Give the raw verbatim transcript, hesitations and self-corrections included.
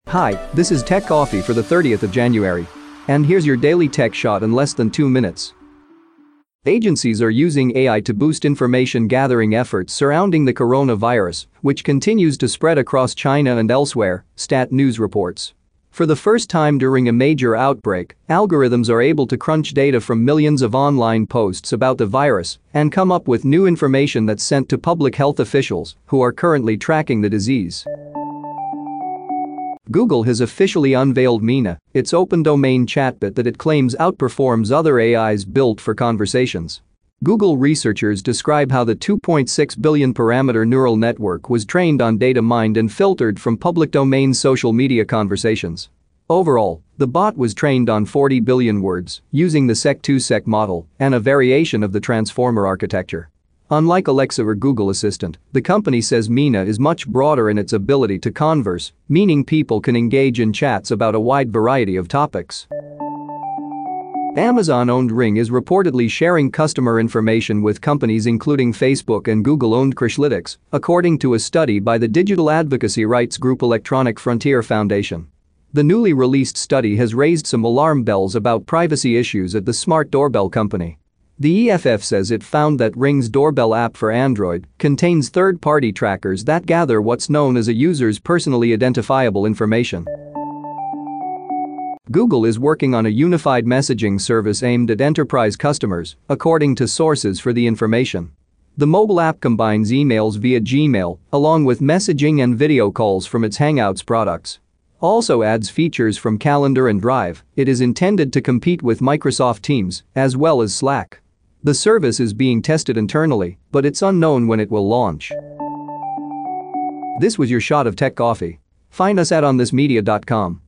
Hi, this is Tech Coffee for the thirtieth of January. And here's your daily tech shot in less than two minutes. Agencies are using A I to boost information gathering efforts surrounding the coronavirus, which continues to spread across China and elsewhere, Stat News reports. For the first time during a major outbreak, algorithms are able to crunch data from millions of online posts about the virus and come up with new information that's sent to public health officials who are currently tracking the disease. Google has officially unveiled Mina, its open-domain chatbot that it claims outperforms other A Is built for conversations. Google researchers describe how the two point six billion parameter neural network was trained on data mined and filtered from public domain social media conversations. Overall, the bot was trained on forty billion words using the Seq two Seq model and a variation of the transformer architecture. Unlike Alexa or Google Assistant, the company says Mina is much broader in its ability to converse, meaning people can engage in chats about a wide variety of topics. Amazon-owned Ring is reportedly sharing customer information with companies including Facebook and Google-owned Crashlytics, according to a study by the digital advocacy rights group Electronic Frontier Foundation. The newly released study has raised some alarm bells about privacy issues at the smart doorbell company. The E F F says it found that Ring's doorbell app for Android contains third-party trackers that gather what's known as a user's personally identifiable information. Google is working on a unified messaging service aimed at enterprise customers, according to sources for the information. The mobile app combines emails via Gmail, along with messaging and video calls from its Hangouts products. Also adds features from Calendar and Drive. It is intended to compete with Microsoft Teams, as well as Slack. The service is being tested internally, but it's unknown when it will launch. This was your shot of Tech Coffee. Find us at on this media dot com.